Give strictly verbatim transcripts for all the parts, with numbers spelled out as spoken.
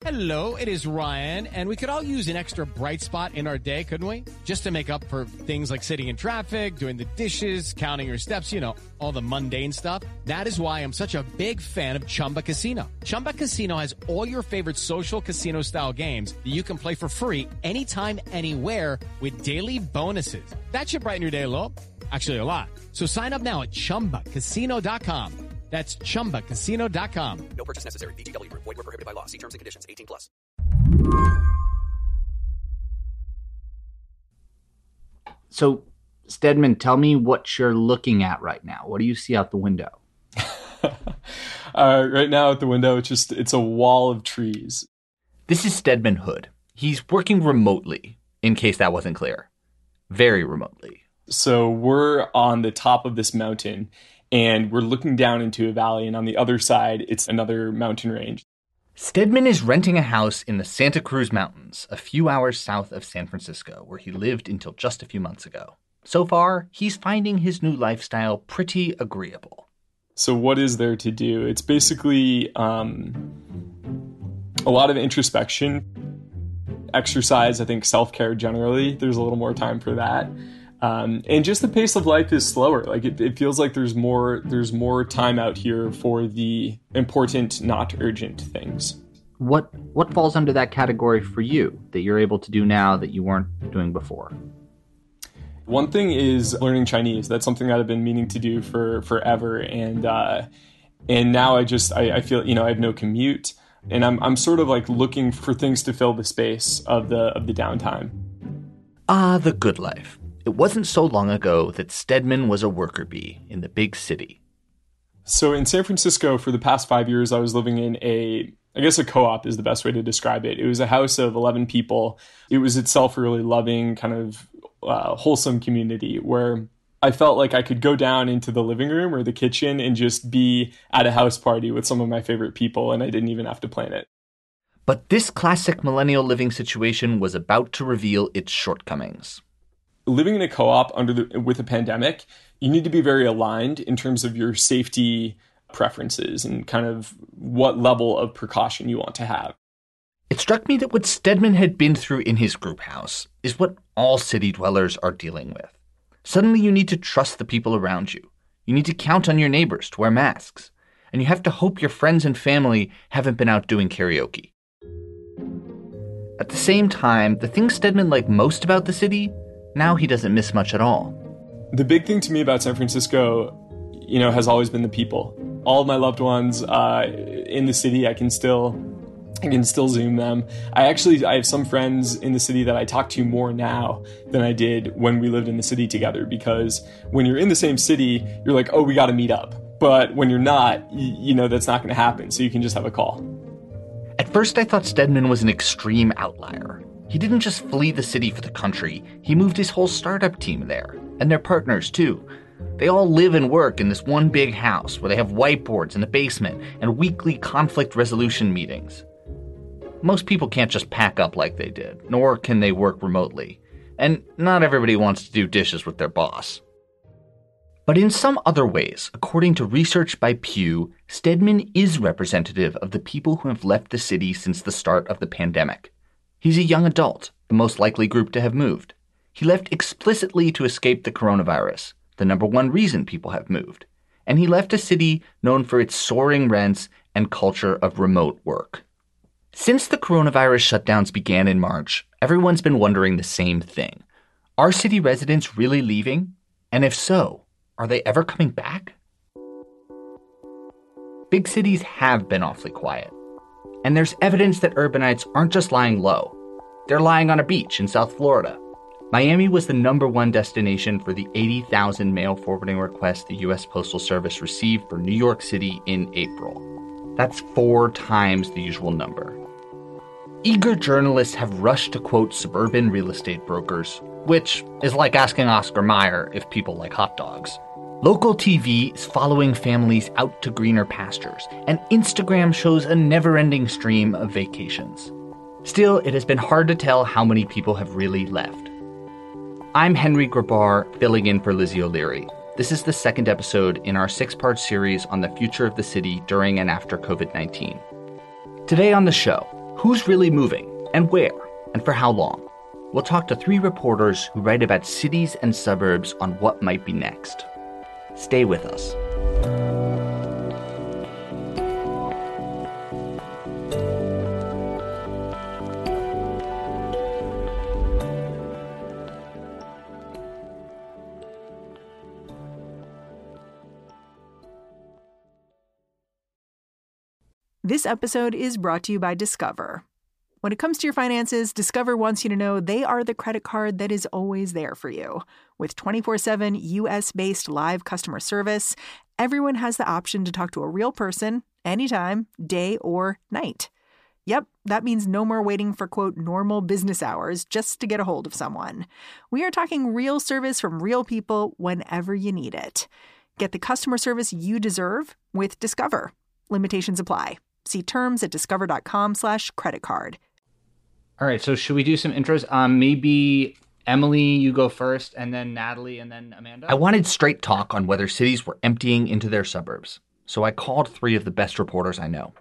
Hello, it is Ryan, and we could all use an extra bright spot in our day, couldn't we? Just to make up for things like sitting in traffic, doing the dishes, counting your steps, you know, all the mundane stuff. That is why I'm such a big fan of Chumba Casino. Chumba Casino has all your favorite social casino-style games that you can play for free anytime, anywhere with daily bonuses. That should brighten your day a little. Actually, a lot. So sign up now at chumba casino dot com. That's chumba casino dot com. No purchase necessary. V G W. Void where prohibited by law. See terms and conditions. eighteen plus. So, Stedman, tell me what you're looking at right now. What do you see out the window? uh, right now, out the window, it's just it's a wall of trees. This is Stedman Hood. He's working remotely, in case that wasn't clear. Very remotely. So we're on the top of this mountain, and we're looking down into a valley, and on the other side, it's another mountain range. Stedman is renting a house in the Santa Cruz Mountains, a few hours south of San Francisco, where he lived until just a few months ago. So far, he's finding his new lifestyle pretty agreeable. So what is there to do? It's basically um, a lot of introspection, exercise, I think self-care generally. There's a little more time for that. Um, and just the pace of life is slower. Like it, it feels like there's more there's more time out here for the important, not urgent things. What what falls under that category for you that you're able to do now that you weren't doing before? One thing is learning Chinese. That's something that I've been meaning to do for forever. And uh, and now I just I, I feel, you know, I have no commute, and I'm I'm sort of like looking for things to fill the space of the of the downtime. Ah, the good life. It wasn't so long ago that Stedman was a worker bee in the big city. So in San Francisco, for the past five years, I was living in a, I guess a co-op is the best way to describe it. It was a house of eleven people. It was itself a really loving, kind of uh, wholesome community where I felt like I could go down into the living room or the kitchen and just be at a house party with some of my favorite people, and I didn't even have to plan it. But this classic millennial living situation was about to reveal its shortcomings. Living in a co-op under the, with a pandemic, you need to be very aligned in terms of your safety preferences and kind of what level of precaution you want to have. It struck me that what Stedman had been through in his group house is what all city dwellers are dealing with. Suddenly you need to trust the people around you. You need to count on your neighbors to wear masks. And you have to hope your friends and family haven't been out doing karaoke. At the same time, the thing Stedman liked most about the city, now he doesn't miss much at all. The big thing to me about San Francisco, you know, has always been the people. All of my loved ones uh, in the city, I can still, I can still Zoom them. I actually, I have some friends in the city that I talk to more now than I did when we lived in the city together. Because when you're in the same city, you're like, oh, we got to meet up. But when you're not, you, you know, that's not going to happen. So you can just have a call. At first, I thought Stedman was an extreme outlier. He didn't just flee the city for the country, he moved his whole startup team there, and their partners too. They all live and work in this one big house where they have whiteboards in the basement and weekly conflict resolution meetings. Most people can't just pack up like they did, nor can they work remotely. And not everybody wants to do dishes with their boss. But in some other ways, according to research by Pew, Stedman is representative of the people who have left the city since the start of the pandemic. He's a young adult, the most likely group to have moved. He left explicitly to escape the coronavirus, the number one reason people have moved. And he left a city known for its soaring rents and culture of remote work. Since the coronavirus shutdowns began in March, everyone's been wondering the same thing. Are city residents really leaving? And if so, are they ever coming back? Big cities have been awfully quiet. And there's evidence that urbanites aren't just lying low. They're lying on a beach in South Florida. Miami was the number one destination for the eighty thousand mail forwarding requests the U S Postal Service received for New York City in April. That's four times the usual number. Eager journalists have rushed to quote suburban real estate brokers, which is like asking Oscar Mayer if people like hot dogs. Local T V is following families out to greener pastures, and Instagram shows a never-ending stream of vacations. Still, it has been hard to tell how many people have really left. I'm Henry Grabar, filling in for Lizzie O'Leary. This is the second episode in our six-part series on the future of the city during and after covid nineteen. Today on the show, Who's really moving, and where, and for how long? We'll talk to three reporters who write about cities and suburbs on what might be next. Stay with us. This episode is brought to you by Discover. When it comes to your finances, Discover wants you to know they are the credit card that is always there for you. With twenty-four seven U S-based live customer service, everyone has the option to talk to a real person anytime, day or night. Yep, that means no more waiting for, quote, normal business hours just to get a hold of someone. We are talking real service from real people whenever you need it. Get the customer service you deserve with Discover. Limitations apply. See terms at discover.com slash credit card. All right, so should we do some intros? Um, maybe Emily, you go first, and then Natalie, and then Amanda? I wanted straight talk on whether cities were emptying into their suburbs, so I called three of the best reporters I know.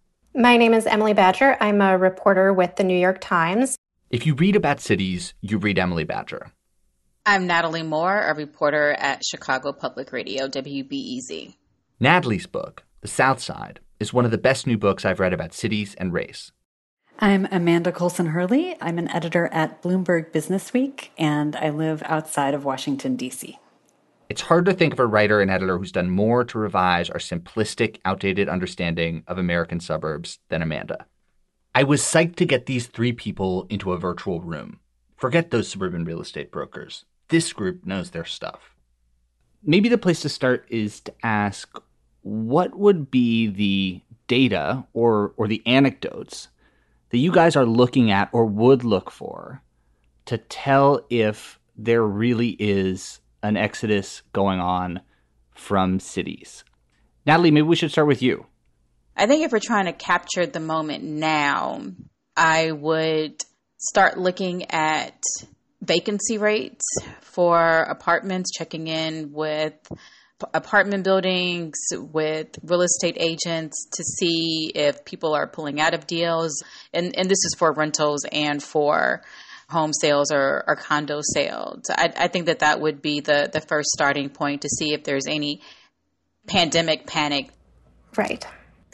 My name is Emily Badger. I'm a reporter with the New York Times. If you read about cities, you read Emily Badger. I'm Natalie Moore, a reporter at Chicago Public Radio, W B E Z. Natalie's book, The South Side, is one of the best new books I've read about cities and race. I'm Amanda Colson-Hurley. I'm an editor at Bloomberg Businessweek, and I live outside of Washington, D C. It's hard to think of a writer and editor who's done more to revise our simplistic, outdated understanding of American suburbs than Amanda. I was psyched to get these three people into a virtual room. Forget those suburban real estate brokers. This group knows their stuff. Maybe the place to start is to ask, what would be the data or or the anecdotes that you guys are looking at or would look for to tell if there really is an exodus going on from cities? Natalie, maybe we should start with you. I think if we're trying to capture the moment now, I would start looking at vacancy rates for apartments, checking in with apartment buildings, with real estate agents to see if people are pulling out of deals. And, and this is for rentals and for home sales or, or condo sales. I, I think that that would be the, the first starting point to see if there's any pandemic panic. Right.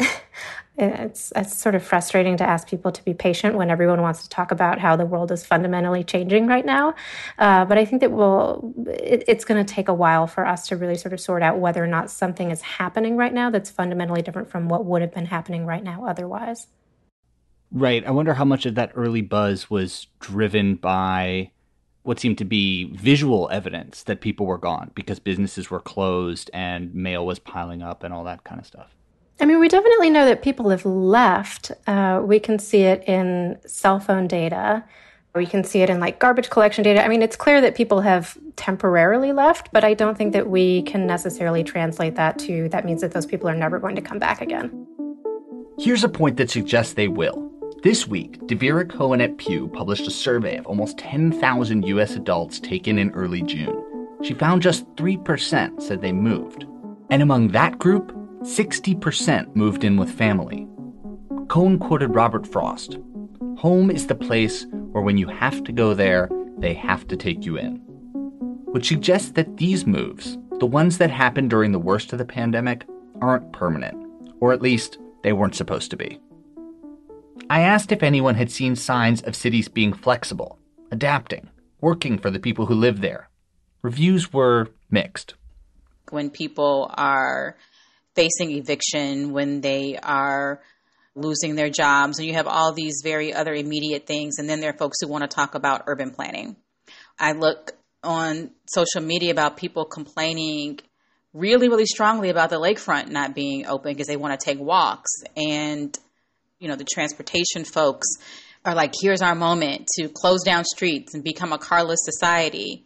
It's, it's sort of frustrating to ask people to be patient when everyone wants to talk about how the world is fundamentally changing right now. Uh, but I think that we'll, it, it's going to take a while for us to really sort of sort out whether or not something is happening right now that's fundamentally different from what would have been happening right now otherwise. Right. I wonder how much of that early buzz was driven by what seemed to be visual evidence that people were gone because businesses were closed and mail was piling up and all that kind of stuff. I mean, we definitely know that people have left. Uh, we can see it in cell phone data. We can see it in like garbage collection data. I mean, it's clear that people have temporarily left, but I don't think that we can necessarily translate that to that means that those people are never going to come back again. Here's a point that suggests they will. This week, Devera Cohen at Pew published a survey of almost ten thousand U S adults taken in early June. She found just three percent said they moved. And among that group, sixty percent moved in with family. Cohen quoted Robert Frost. Home is the place where when you have to go there, they have to take you in. Which suggests that these moves, the ones that happened during the worst of the pandemic, aren't permanent. Or at least, they weren't supposed to be. I asked if anyone had seen signs of cities being flexible, adapting, working for the people who live there. Reviews were mixed. When people are facing eviction, when they are losing their jobs, and you have all these very other immediate things. And then there are folks who want to talk about urban planning. I look on social media about people complaining really, really strongly about the lakefront not being open because they want to take walks. And, you know, the transportation folks are like, here's our moment to close down streets and become a carless society.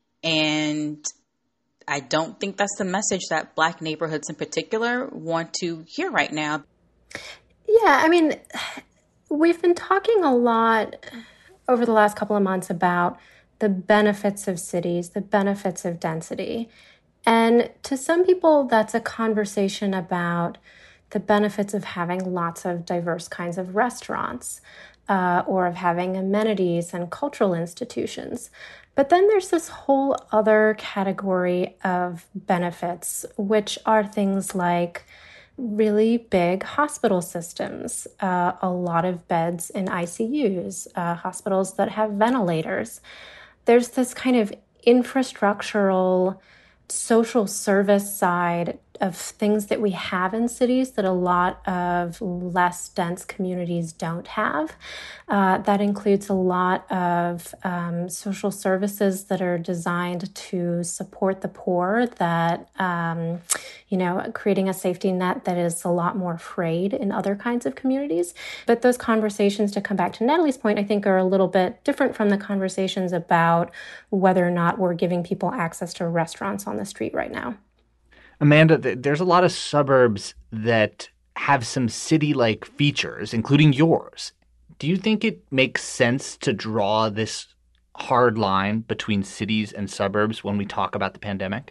And I don't think that's the message that Black neighborhoods in particular want to hear right now. Yeah, I mean, we've been talking a lot over the last couple of months about the benefits of cities, the benefits of density. And to some people, that's a conversation about the benefits of having lots of diverse kinds of restaurants uh, or of having amenities and cultural institutions. But then there's this whole other category of benefits, which are things like really big hospital systems, uh, a lot of beds in I C Us, uh, hospitals that have ventilators. There's this kind of infrastructural, social service side of things that we have in cities that a lot of less dense communities don't have. Uh, that includes a lot of um, social services that are designed to support the poor, that, um, you know, creating a safety net that is a lot more frayed in other kinds of communities. But those conversations, to come back to Natalie's point, I think are a little bit different from the conversations about whether or not we're giving people access to restaurants on the street right now. Amanda, there's a lot of suburbs that have some city-like features, including yours. Do you think it makes sense to draw this hard line between cities and suburbs when we talk about the pandemic?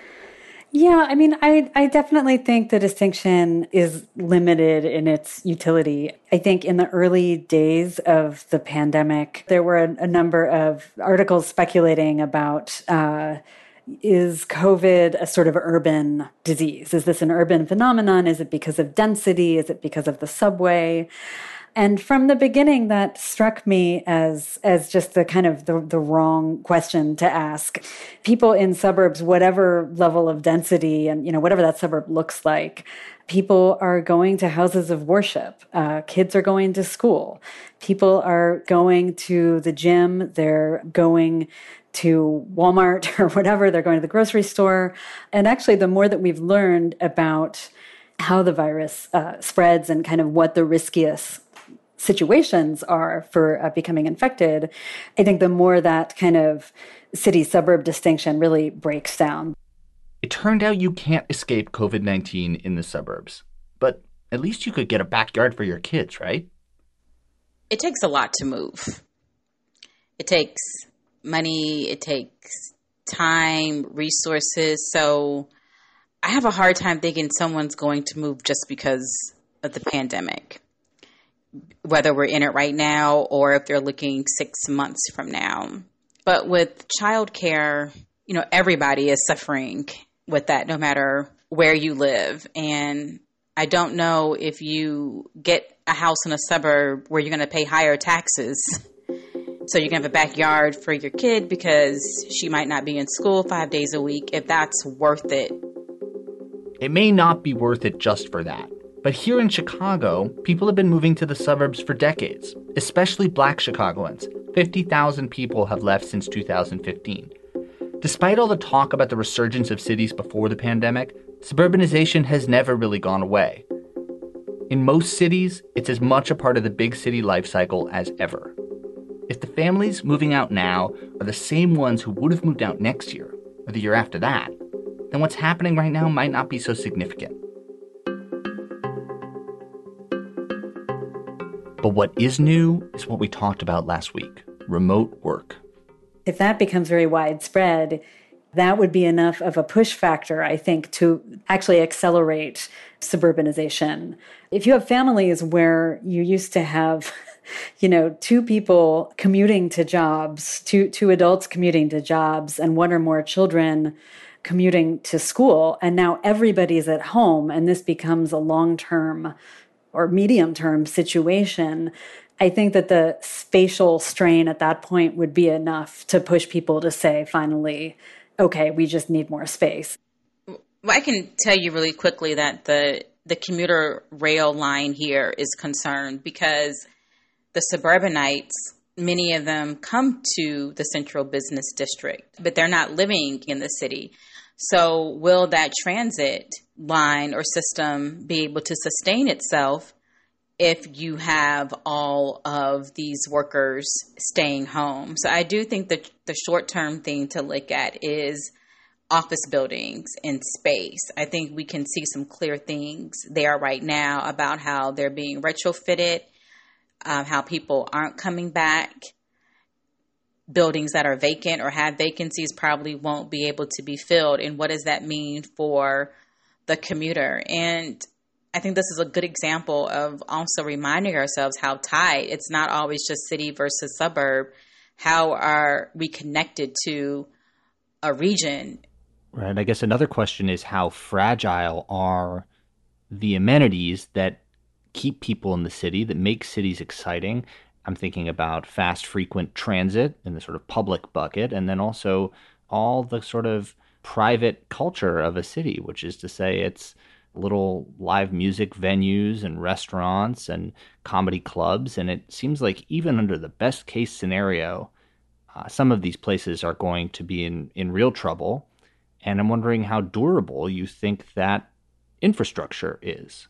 Yeah, I mean, I, I definitely think the distinction is limited in its utility. I think in the early days of the pandemic, there were a, a number of articles speculating about uh, is COVID a sort of urban disease? Is this an urban phenomenon? Is it because of density? Is it because of the subway? And from the beginning, that struck me as as just the kind of the, the wrong question to ask. People in suburbs, whatever level of density and, you know, whatever that suburb looks like, people are going to houses of worship. Uh, kids are going to school. People are going to the gym. They're going to Walmart or whatever. They're going to the grocery store. And actually, the more that we've learned about how the virus uh, spreads and kind of what the riskiest situations are for uh, becoming infected, I think the more that kind of city-suburb distinction really breaks down. It turned out you can't escape COVID nineteen in the suburbs, but at least you could get a backyard for your kids, right? It takes a lot to move. It takes money, it takes time, resources. So I have a hard time thinking someone's going to move just because of the pandemic, whether we're in it right now or if they're looking six months from now. But with childcare, you know, everybody is suffering with that, no matter where you live. And I don't know if you get a house in a suburb where you're going to pay higher taxes, so you can have a backyard for your kid because she might not be in school five days a week, if that's worth it. It may not be worth it just for that. But here in Chicago, people have been moving to the suburbs for decades, especially Black Chicagoans. fifty thousand people have left since two thousand fifteen. Despite all the talk about the resurgence of cities before the pandemic, suburbanization has never really gone away. In most cities, it's as much a part of the big city life cycle as ever. If the families moving out now are the same ones who would have moved out next year or the year after that, then what's happening right now might not be so significant. But what is new is what we talked about last week, remote work. If that becomes very widespread, that would be enough of a push factor, I think, to actually accelerate suburbanization. If you have families where you used to have, you know, two people commuting to jobs, two, two adults commuting to jobs, and one or more children commuting to school, and now everybody's at home, and this becomes a long-term or medium-term situation, I think that the spatial strain at that point would be enough to push people to say, finally, okay, we just need more space. Well, I can tell you really quickly that the the commuter rail line here is concerned because the suburbanites, many of them come to the central business district, but they're not living in the city. So will that transit line or system be able to sustain itself if you have all of these workers staying home? So I do think that the short-term thing to look at is office buildings and space. I think we can see some clear things there right now about how they're being retrofitted, uh, how people aren't coming back. Buildings that are vacant or have vacancies probably won't be able to be filled. And what does that mean for the commuter? And I think this is a good example of also reminding ourselves how tied. It's not always just city versus suburb. How are we connected to a region? Right. I guess another question is how fragile are the amenities that keep people in the city, that make cities exciting? I'm thinking about fast, frequent transit in the sort of public bucket, and then also all the sort of private culture of a city, which is to say it's little live music venues and restaurants and comedy clubs. And it seems like even under the best case scenario, uh, some of these places are going to be in, in real trouble. And I'm wondering how durable you think that infrastructure is.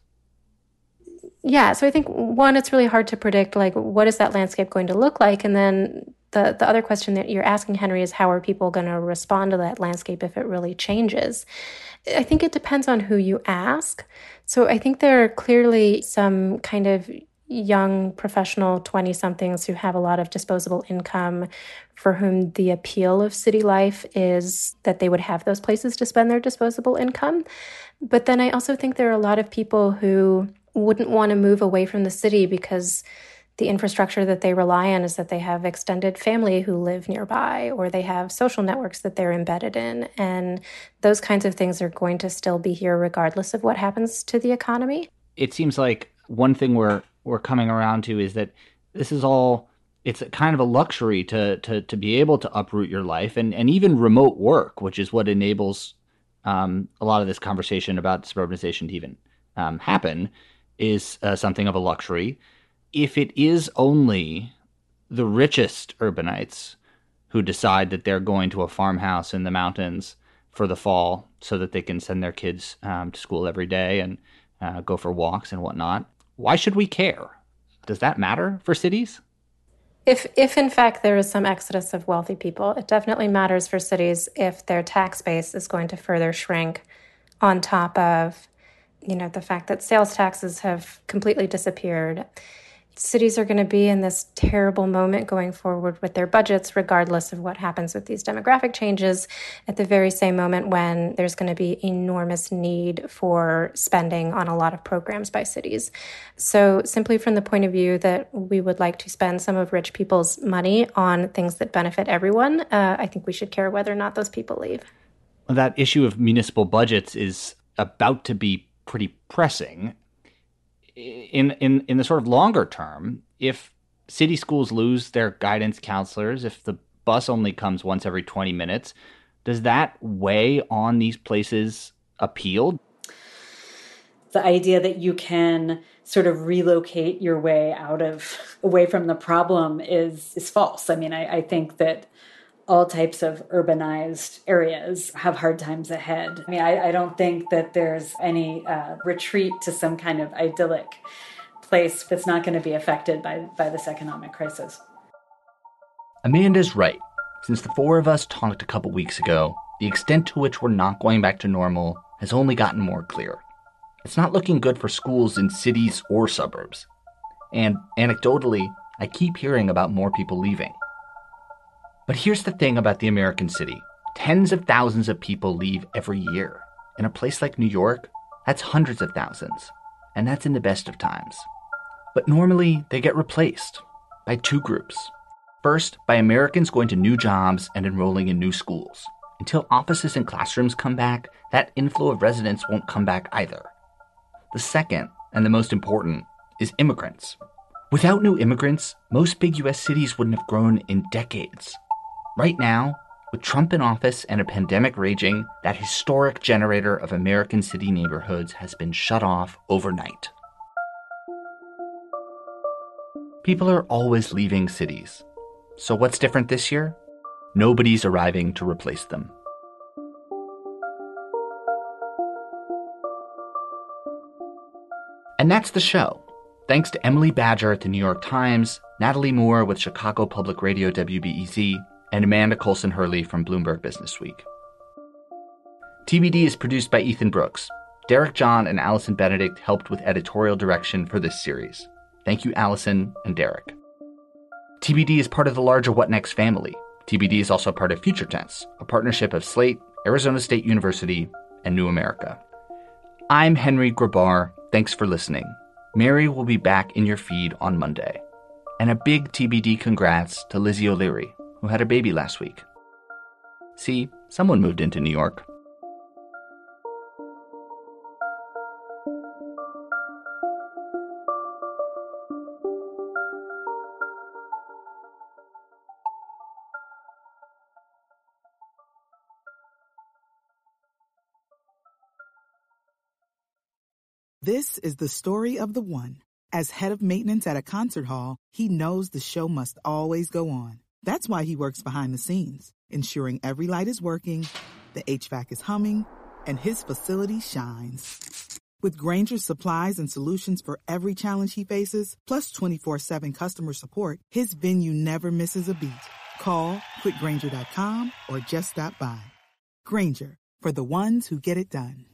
Yeah, so I think, one, it's really hard to predict, like, what is that landscape going to look like? And then the, the other question that you're asking, Henry, is how are people going to respond to that landscape if it really changes? I think it depends on who you ask. So I think there are clearly some kind of young professional twenty-somethings who have a lot of disposable income for whom the appeal of city life is that they would have those places to spend their disposable income. But then I also think there are a lot of people who wouldn't want to move away from the city because the infrastructure that they rely on is that they have extended family who live nearby, or they have social networks that they're embedded in. And those kinds of things are going to still be here regardless of what happens to the economy. It seems like one thing we're we're coming around to is that this is all, it's a kind of a luxury to to to be able to uproot your life, and, and even remote work, which is what enables um, a lot of this conversation about suburbanization to even um, happen, is uh, something of a luxury. If it is only the richest urbanites who decide that they're going to a farmhouse in the mountains for the fall so that they can send their kids um, to school every day and uh, go for walks and whatnot, why should we care? Does that matter for cities? If, if in fact there is some exodus of wealthy people, it definitely matters for cities if their tax base is going to further shrink, on top of, you know, the fact that sales taxes have completely disappeared. Cities are going to be in this terrible moment going forward with their budgets, regardless of what happens with these demographic changes, at the very same moment when there's going to be enormous need for spending on a lot of programs by cities. So simply from the point of view that we would like to spend some of rich people's money on things that benefit everyone, uh, I think we should care whether or not those people leave. Well, that issue of municipal budgets is about to be pretty pressing. In, in in the sort of longer term, if city schools lose their guidance counselors, if the bus only comes once every twenty minutes, does that weigh on these places' appeal? The idea that you can sort of relocate your way out of, away from the problem is, is false. I mean, I, I think that all types of urbanized areas have hard times ahead. I mean, I, I don't think that there's any uh, retreat to some kind of idyllic place that's not going to be affected by, by this economic crisis. Amanda's right. Since the four of us talked a couple weeks ago, the extent to which we're not going back to normal has only gotten more clear. It's not looking good for schools in cities or suburbs. And anecdotally, I keep hearing about more people leaving. But here's the thing about the American city. Tens of thousands of people leave every year. In a place like New York, that's hundreds of thousands. And that's in the best of times. But normally, they get replaced by two groups. First, by Americans going to new jobs and enrolling in new schools. Until offices and classrooms come back, that inflow of residents won't come back either. The second, and the most important, is immigrants. Without new immigrants, most big U S cities wouldn't have grown in decades. Right now, with Trump in office and a pandemic raging, that historic generator of American city neighborhoods has been shut off overnight. People are always leaving cities. So what's different this year? Nobody's arriving to replace them. And that's the show. Thanks to Emily Badger at the New York Times, Natalie Moore with Chicago Public Radio W B E Z, and Amanda Colson-Hurley from Bloomberg Businessweek. T B D is produced by Ethan Brooks. Derek John and Allison Benedict helped with editorial direction for this series. Thank you, Allison and Derek. T B D is part of the larger What Next family. T B D is also part of Future Tense, a partnership of Slate, Arizona State University, and New America. I'm Henry Grabar, Thanks for listening. Mary will be back in your feed on Monday. And a big T B D congrats to Lizzie O'Leary, who had her baby last week. See, someone moved into New York. This is the story of the one. As head of maintenance at a concert hall, he knows the show must always go on. That's why he works behind the scenes, ensuring every light is working, the H V A C is humming, and his facility shines. With Grainger's supplies and solutions for every challenge he faces, plus twenty-four seven customer support, his venue never misses a beat. Call quick grainger dot com or just stop by. Grainger, for the ones who get it done.